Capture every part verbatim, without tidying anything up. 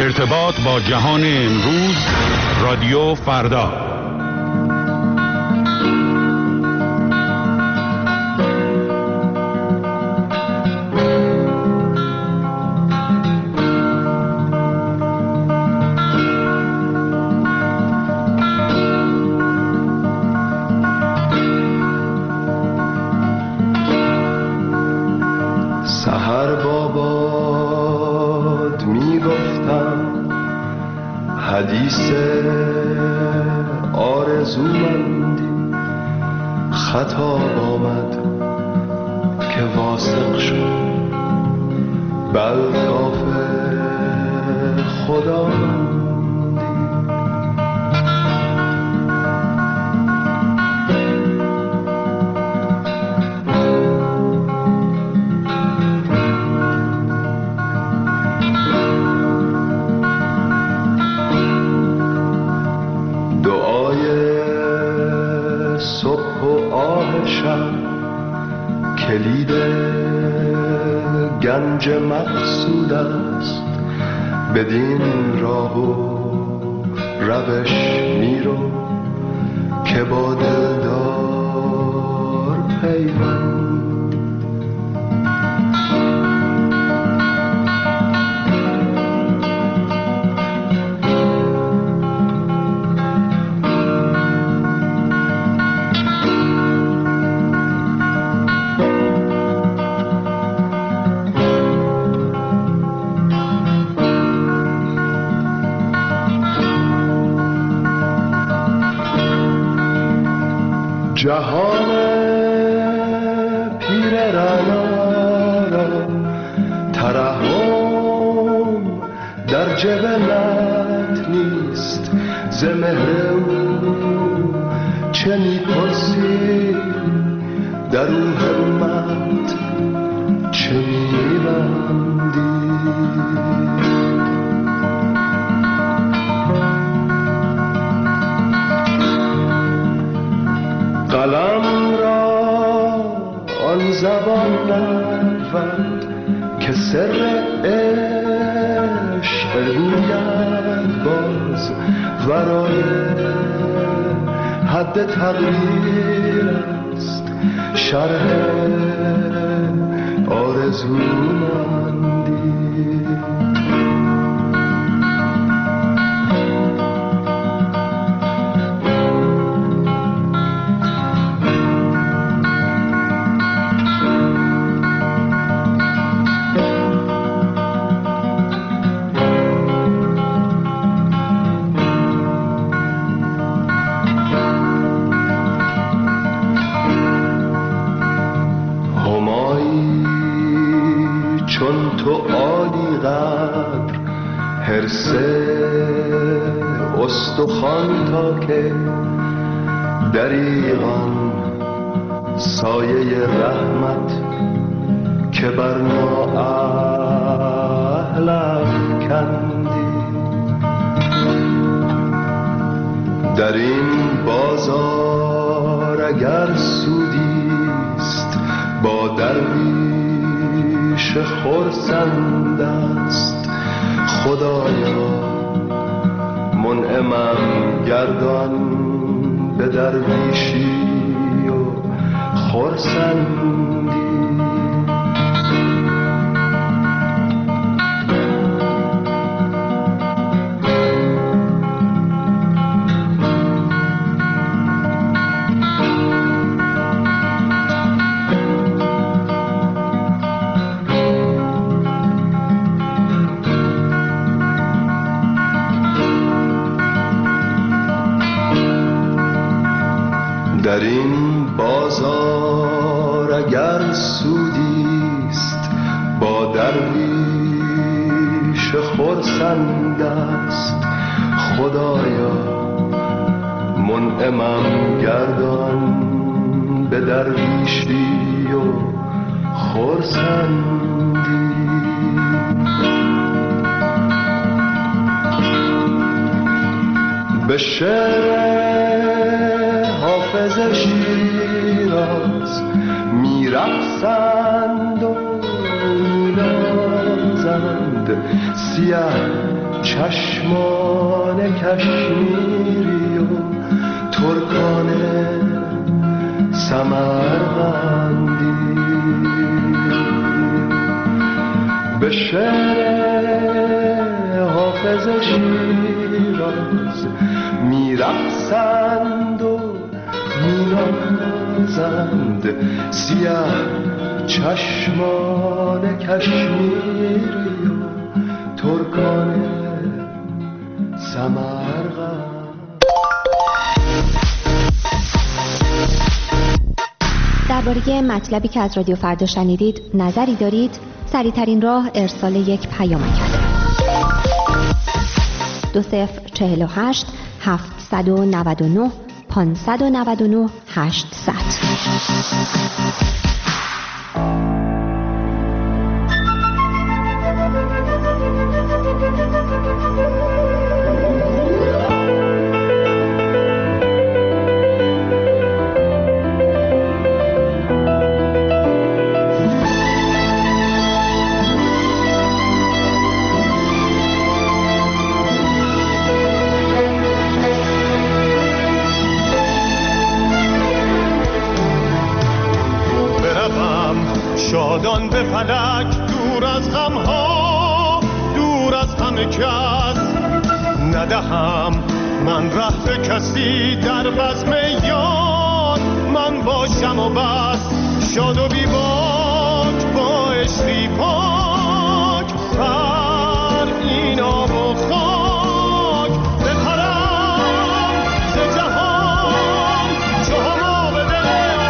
ارتباط با جهان امروز، رادیو فردا. سحر باباد می گفتم حدیث آرزومندی، خطاب آمد که واثق شد بالطاف خدا. کلید گنج مقصود است، بدین راه و روش میرو که با دلدار پیوند. جهان پیر رعنا را ترحم در جبلت نیست، ز مهر او چه می‌پرسی، در او همت چه می‌بندی. قلم را آن زبان نبود که سر عشق گوید باز، ورای حد تقدیر است شرح آرزومندی. چون تو عالی قدر حرص استخوان تا که دریغان سایه رحمت که بر نااهل افکندی. در این بازار اگر سودیست با درویش خرسند است، خدایا منعمم گردان به درویشی و خرسندی. در این بازار اگر سودیست با درویش خرسند است، خدایا منعمم گردان به درویشی و خرسندی. به شعر حافظ شیراز میرقصند و میرازند، سیاه چشمان کشمیری و ترکان سمرقندی به شعر حافظ شیراز میرقصند و مینازند سیاه چشمان کشمیری و ترکان سمرقند. درباره مطلبی که از رادیو فردا شنیدید نظری دارید؟ سریع‌ترین راه ارسال یک پیامک است. دو صفر چهل و هشت هفتصد و نود و نه پانصد و نود و نه هشتصد. شادان به فلک دور از غمها، دور از همه کس ندهم من ره به کسی، در بزم یار من باشم و بس. شاد و بی باک با عشقی پاک بر این آب و خاک بپرم ز جهان چو هما به دل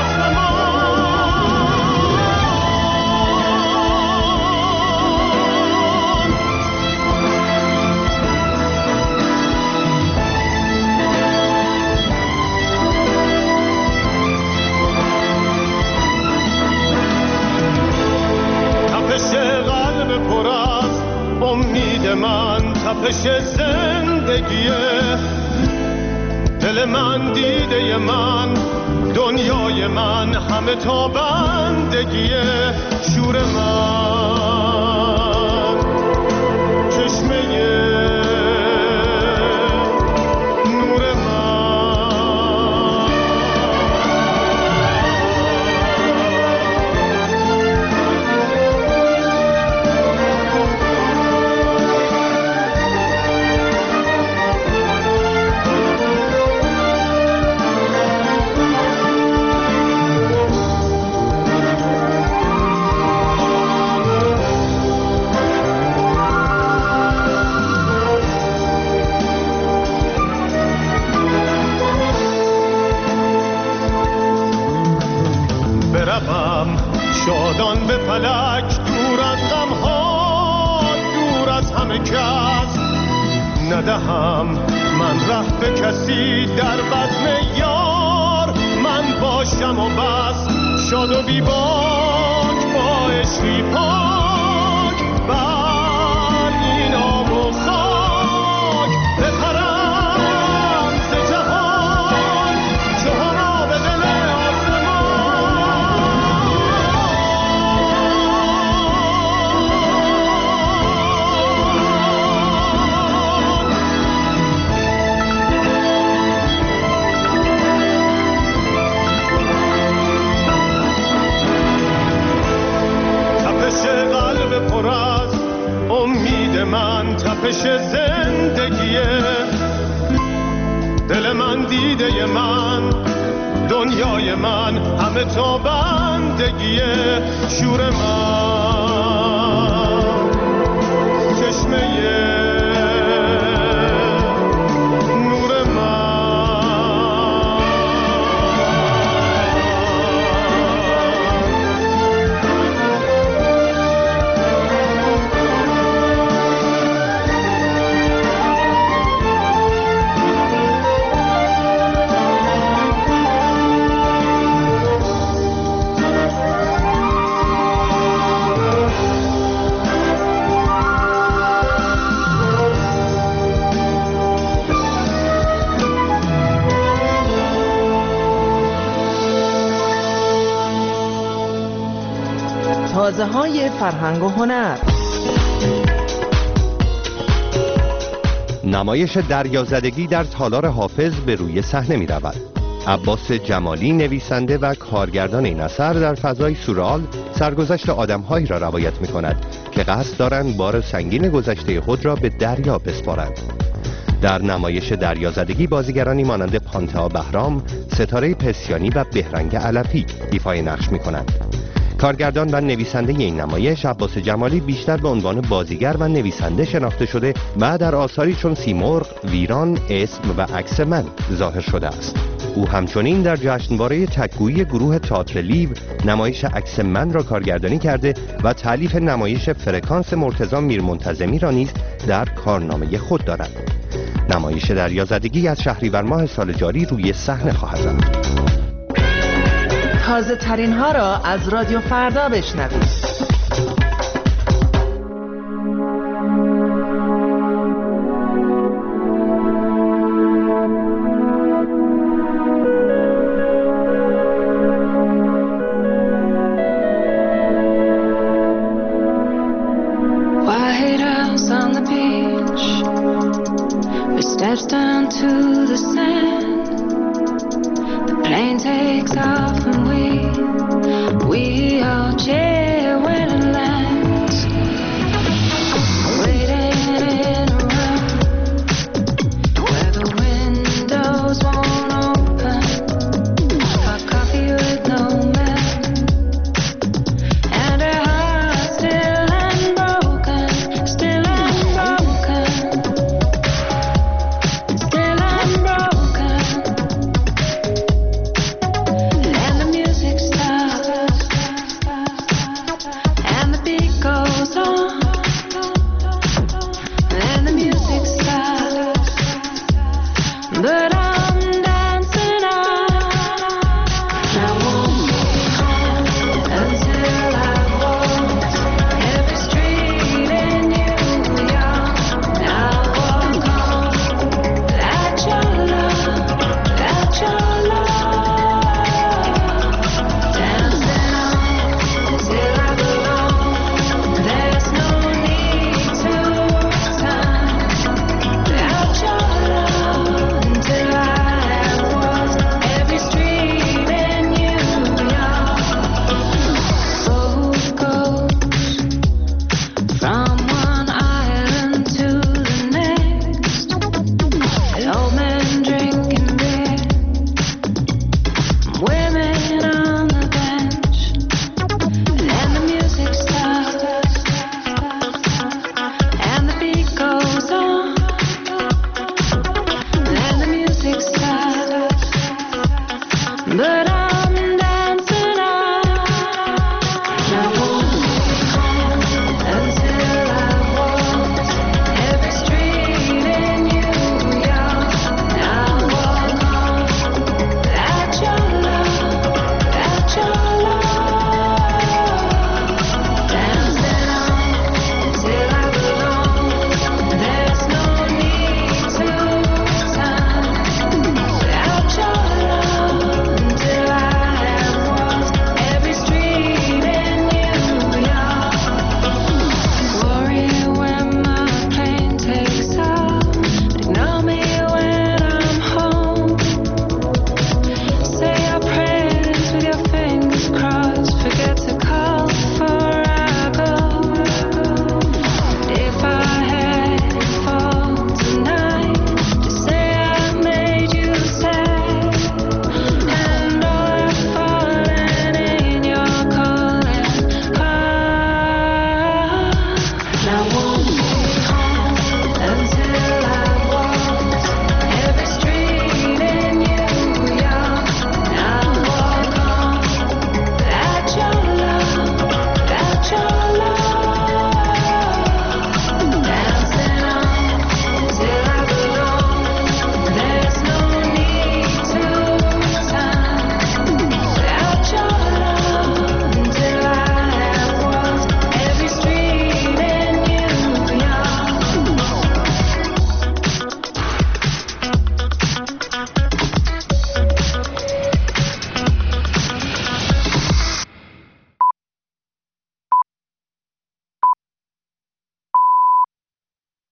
پر از امید من، تپش زندگیه دل من، دیده من، دنیای من، همه تا بندگیه شور من، چشمه نور شادان به فلک دور از غمها، دور از همه کس ندهم من ره به کسی، در بزم یار من باشم و بس. شاد و بی باک با عشقی پاک بر این آب و خاک بپرم ز جهان چو هما به دل پر از امید من، تپش زندگیه دل من، دیده من، دنیای من، همه تا بندگیه شور من، چشمه نور من. تازه های فرهنگ و هنر. نمایش دریازدگی در تالار حافظ به روی صحنه می رود. عباس جمالی نویسنده و کارگردان این اثر در فضای سورئال سرگذشت آدم‌هایی را روایت می‌کند که قصد دارند بار سنگین گذشته خود را به دریا بسپارند. در نمایش دریازدگی بازیگرانی مانند پانتا بهرام، ستاره پسیانی و بهرنگ علفی ایفای نقش می‌کنند. کارگردان و نویسنده این نمایش عباس جمالی بیشتر به عنوان بازیگر و نویسنده شناخته شده و در آثاری چون سیمرغ، ویران، اسم و عکس من ظاهر شده است. او همچنین در جشنواره تک‌گویی گروه تئاتر لیو نمایش عکس من را کارگردانی کرده و تالیف نمایش فرکانس مرتضی میرمنتظمی را نیز در کارنامه خود دارد. نمایش دریازدگی از شهریور ماه سال جاری روی صحنه خواهد رفت. تازه ترین ها را از رادیو فردا بشنوید. Steps down to the sand. The plane takes off and we we all change.